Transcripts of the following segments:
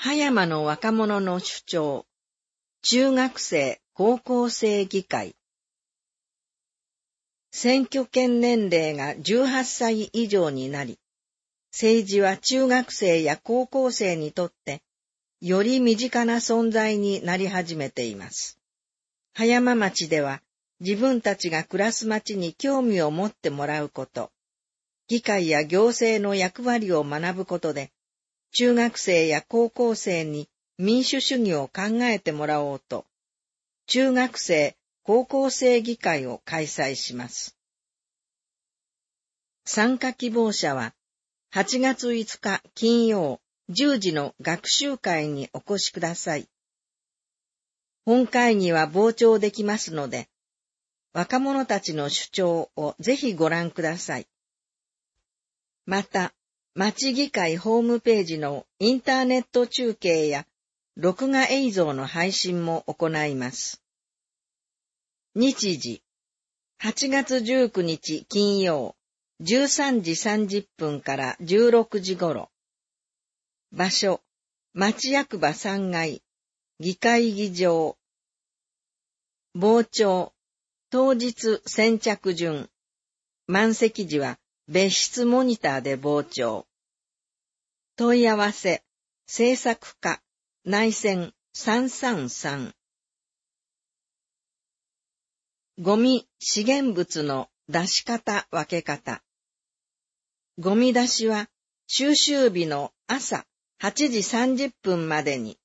葉山の若者の主張、中学生・高校生議会。選挙権年齢が18歳以上になり、政治は中学生や高校生にとって、より身近な存在になり始めています。葉山町では、自分たちが暮らす町に興味を持ってもらうこと、議会や行政の役割を学ぶことで、中学生や高校生に民主主義を考えてもらおうと、中学生・高校生議会を開催します。参加希望者は、8月5日金曜10時の学習会にお越しください。本会議は傍聴できますので、若者たちの主張をぜひご覧ください。また、町議会ホームページのインターネット中継や録画映像の配信も行います。日時、8月19日金曜、13時30分から16時頃。場所、町役場3階、議会議場。傍聴、当日先着順。満席時は別室モニターで傍聴。問い合わせ、制作課、内線333。ゴミ・資源物の出し方・分け方。ゴミ出しは収集日の朝8時30分までに。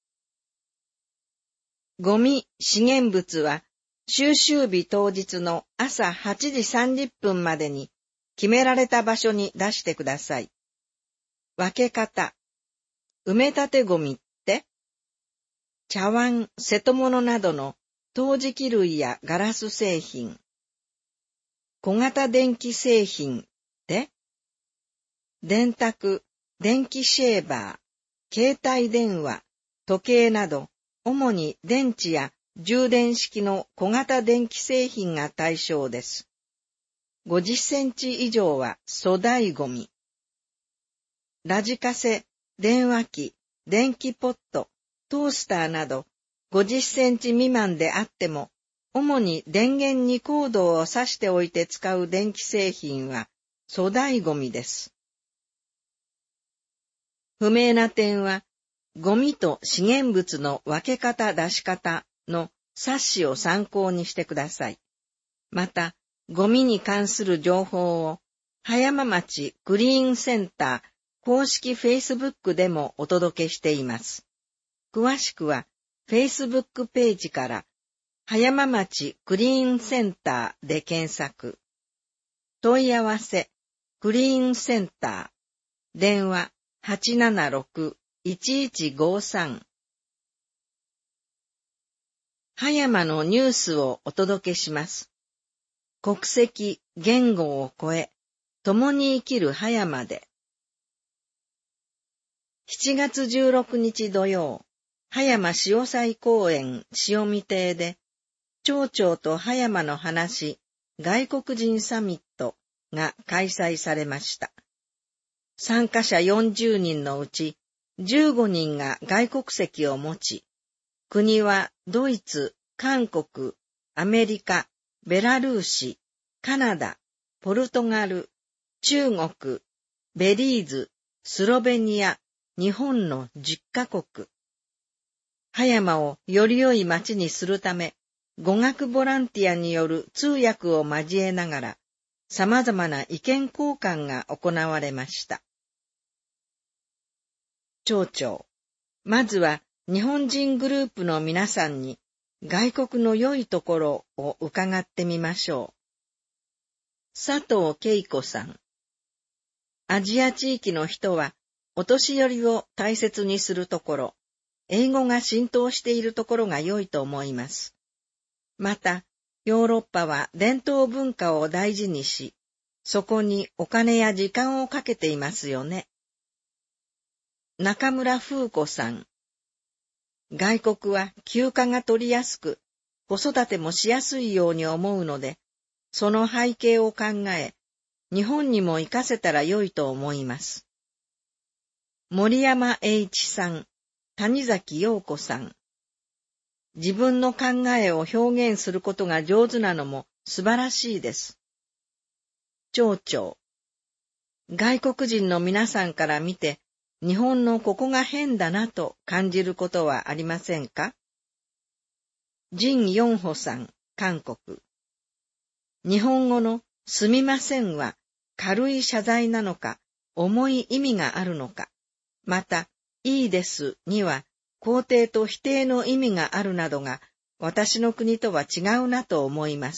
ゴミ・資源物は収集日当日の朝8時30分までに決められた場所に出してください。分け方。埋め立てゴミって、茶碗、瀬戸物などの陶磁器類やガラス製品。小型電気製品って、電卓、電気シェーバー、携帯電話、時計など、主に電池や充電式の小型電気製品が対象です。50センチ以上は粗大ゴミ。ラジカセ、電話機、電気ポット、トースターなど50センチ未満であっても、主に電源にコードを挿しておいて使う電気製品は粗大ゴミです。不明な点は、ゴミと資源物の分け方・出し方の冊子を参考にしてください。また、ゴミに関する情報を、葉山町クリーンセンター公式フェイスブックでもお届けしています。詳しくは、フェイスブックページから、葉山町クリーンセンターで検索。問い合わせ、クリーンセンター、電話876-1153。葉山のニュースをお届けします。国籍、言語を超え、共に生きる葉山で。7月16日土曜、葉山潮祭公園潮見亭で、町長と葉山の話、外国人サミットが開催されました。参加者40人のうち15人が外国籍を持ち、国はドイツ、韓国、アメリカ、ベラルーシ、カナダ、ポルトガル、中国、ベリーズ、スロベニア、日本の10カ国。葉山をより良い町にするため、語学ボランティアによる通訳を交えながら、様々な意見交換が行われました。町長、まずは日本人グループの皆さんに外国の良いところを伺ってみましょう。佐藤恵子さん。アジア地域の人はお年寄りを大切にするところ、英語が浸透しているところが良いと思います。また、ヨーロッパは伝統文化を大事にし、そこにお金や時間をかけていますよね。中村風子さん。外国は休暇が取りやすく、子育てもしやすいように思うので、その背景を考え、日本にも活かせたら良いと思います。森山栄一さん。 谷崎陽子さん。自分の考えを表現することが上手なのも素晴らしいです。町長。外国人の皆さんから見て、日本のここが変だなと感じることはありませんか？ジン・ヨンホさん、韓国。日本語のすみませんは軽い謝罪なのか、重い意味があるのか、また、いいですには肯定と否定の意味があるなどが、私の国とは違うなと思います。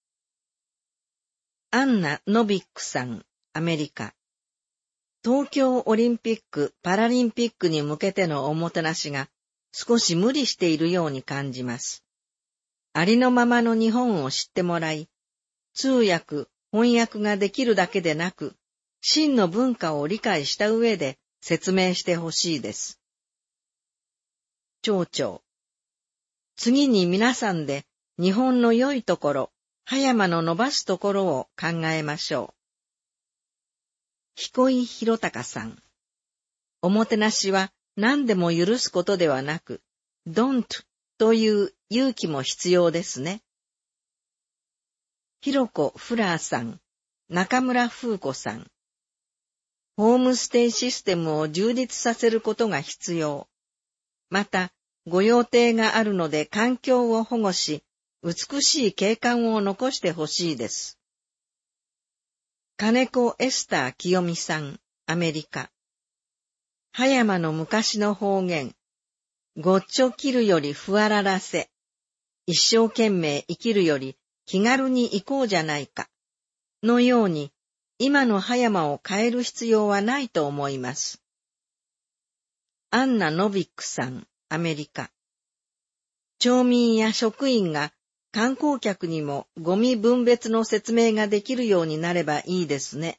アンナ・ノビックさん、アメリカ。東京オリンピック・パラリンピックに向けてのおもてなしが少し無理しているように感じます。ありのままの日本を知ってもらい、通訳、翻訳ができるだけでなく、真の文化を理解した上で説明してほしいです。町長。次に皆さんで日本の良いところ、葉山の伸ばすところを考えましょう。彦井宏隆さん。おもてなしは何でも許すことではなく、don't という勇気も必要ですね。ひろこフラーさん、中村風子さん。ホームステイシステムを充実させることが必要。また、ご予定があるので環境を保護し、美しい景観を残してほしいです。金子エスター清美さん、アメリカ。葉山の昔の方言、ごっちょ切るよりふわららせ、一生懸命生きるより気軽に行こうじゃないか、のように、今の葉山を変える必要はないと思います。アンナ・ノビックさん、アメリカ。町民や職員が観光客にもゴミ分別の説明ができるようになればいいですね。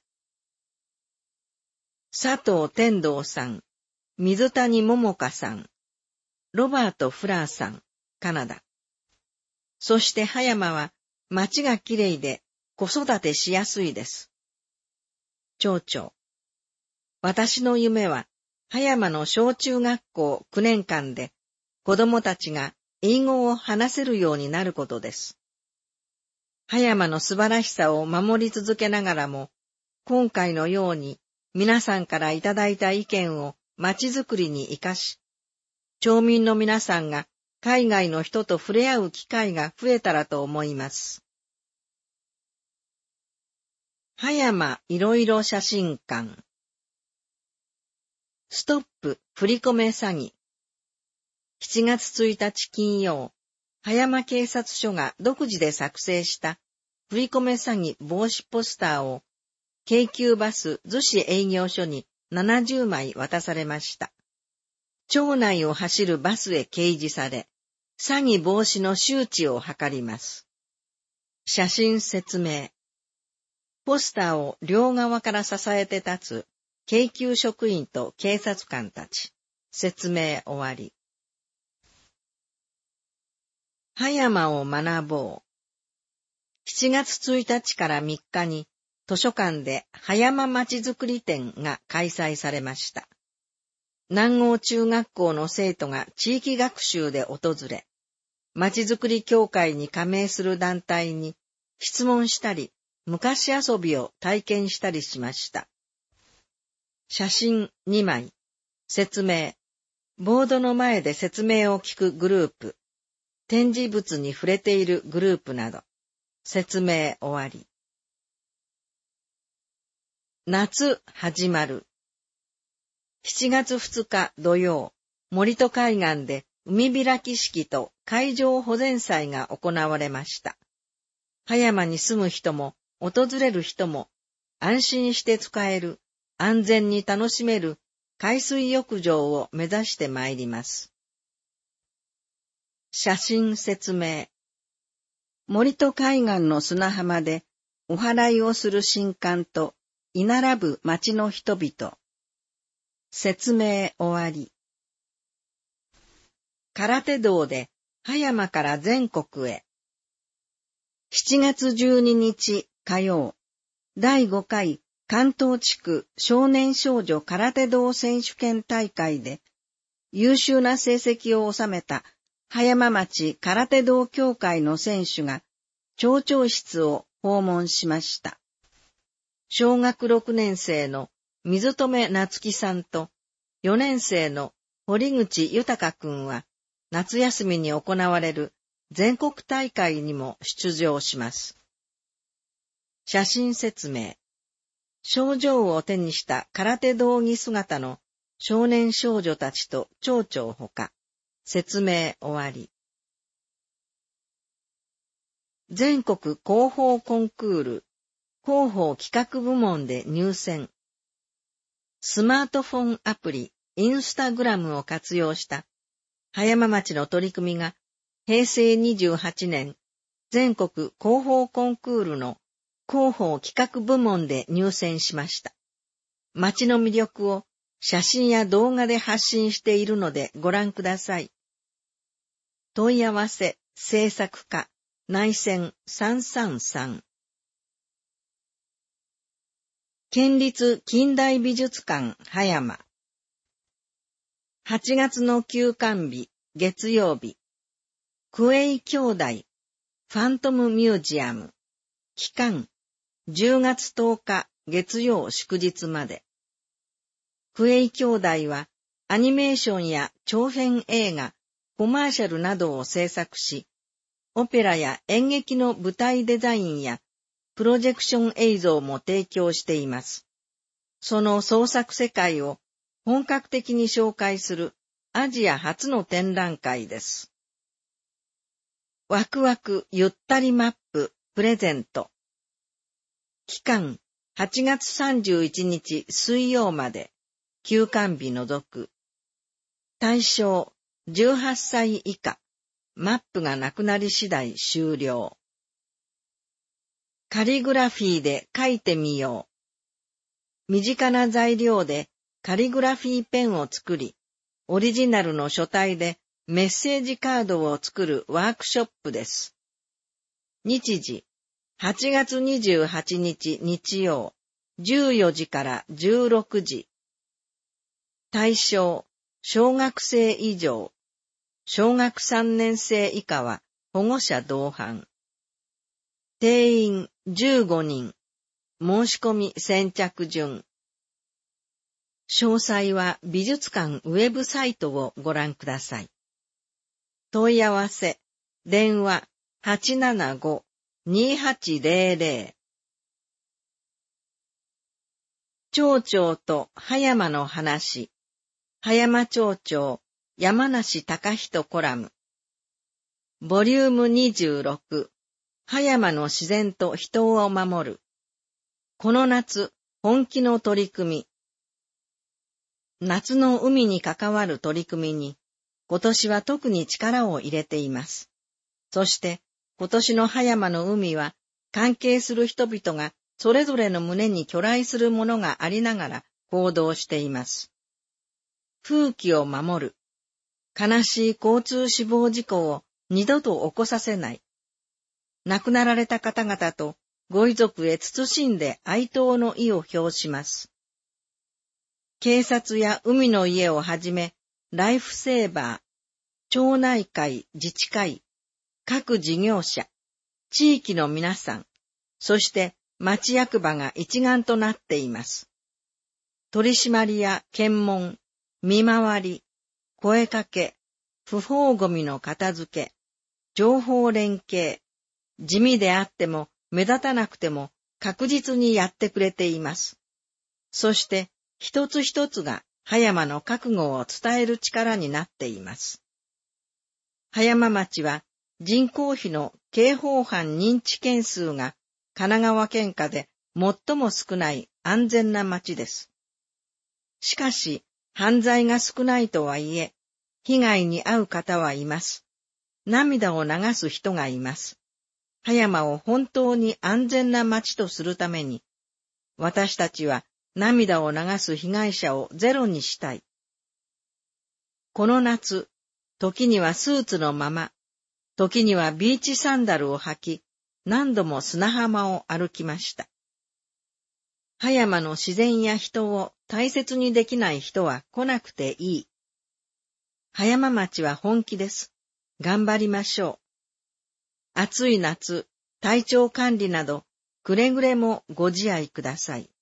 佐藤天道さん、水谷桃香さん、ロバート・フラーさん、カナダ。そして葉山は街がきれいで子育てしやすいです。町長。私の夢は葉山の小中学校9年間で子供たちが英語を話せるようになることです。葉山の素晴らしさを守り続けながらも、今回のように皆さんからいただいた意見を街づくりに生かし、町民の皆さんが海外の人と触れ合う機会が増えたらと思います。葉山いろいろ写真館。ストップ振り込め詐欺。7月1日金曜、葉山警察署が独自で作成した振り込め詐欺防止ポスターを京急バス逗子営業所に70枚渡されました。町内を走るバスへ掲示され、詐欺防止の周知を図ります。写真説明。ポスターを両側から支えて立つ京急職員と警察官たち。説明終わり。葉山を学ぼう。7月1日から3日に図書館で葉山まちづくり展が開催されました。南郷中学校の生徒が地域学習で訪れ、まちづくり協会に加盟する団体に質問したり、昔遊びを体験したりしました。写真2枚、説明、ボードの前で説明を聞くグループ、展示物に触れているグループなど、説明終わり。夏始まる。7月2日土曜、森戸海岸で海開き式と海上保全祭が行われました。葉山に住む人も訪れる人も安心して使える、安全に楽しめる海水浴場を目指してまいります。写真説明。森戸海岸の砂浜でお祓いをする神官と居並ぶ町の人々。説明終わり。空手道で葉山から全国へ。7月12日火曜、第5回関東地区少年少女空手道選手権大会で、 優秀な成績を収めた葉山町空手道協会の選手が町長室を訪問しました。小学6年生の水留夏樹さんと4年生の堀口豊くんは夏休みに行われる全国大会にも出場します。写真説明。賞状を手にした空手道着姿の少年少女たちと町長ほか、説明終わり。全国広報コンクール広報企画部門で入選。スマートフォンアプリインスタグラムを活用した葉山町の取り組みが平成28年全国広報コンクールの広報企画部門で入選しました。町の魅力を写真や動画で発信しているのでご覧ください。問い合わせ制作課内線333。県立近代美術館葉山。8月の休館日月曜日。クエイ兄弟ファントムミュージアム。期間10月10日月曜祝日まで。クエイ兄弟はアニメーションや長編映画、コマーシャルなどを制作し、オペラや演劇の舞台デザインやプロジェクション映像も提供しています。その創作世界を本格的に紹介するアジア初の展覧会です。ワクワクゆったりマッププレゼント。期間8月31日水曜まで。休館日除く。対象18歳以下。マップがなくなり次第終了。カリグラフィーで書いてみよう。身近な材料でカリグラフィーペンを作り、オリジナルの書体でメッセージカードを作るワークショップです。日時8月28日日曜14時から16時。対象、小学生以上、小学3年生以下は保護者同伴。定員15人、申し込み先着順。詳細は美術館ウェブサイトをご覧ください。問い合わせ、電話875-2800。町長と葉山の話。葉山町長山梨隆人コラム。ボリューム26。葉山の自然と人を守る。この夏、本気の取り組み。夏の海に関わる取り組みに、今年は特に力を入れています。そして、今年の葉山の海は、関係する人々がそれぞれの胸に去来するものがありながら行動しています。風紀を守る。悲しい交通死亡事故を二度と起こさせない。亡くなられた方々とご遺族へ謹んで哀悼の意を表します。警察や海の家をはじめ、ライフセーバー、町内会、自治会、各事業者、地域の皆さん、そして町役場が一丸となっています。取り締まりや検問、見回り、声かけ、不法ごみの片付け、情報連携、地味であっても目立たなくても確実にやってくれています。そして一つ一つが葉山の覚悟を伝える力になっています。葉山町は人口比の刑法犯認知件数が神奈川県下で最も少ない安全な町です。しかし、犯罪が少ないとはいえ、被害に遭う方はいます。涙を流す人がいます。葉山を本当に安全な町とするために、私たちは涙を流す被害者をゼロにしたい。この夏、時にはスーツのまま、時にはビーチサンダルを履き、何度も砂浜を歩きました。葉山の自然や人を大切にできない人は来なくていい。 葉山町は本気です。頑張りましょう。暑い夏、体調管理など、くれぐれもご自愛ください。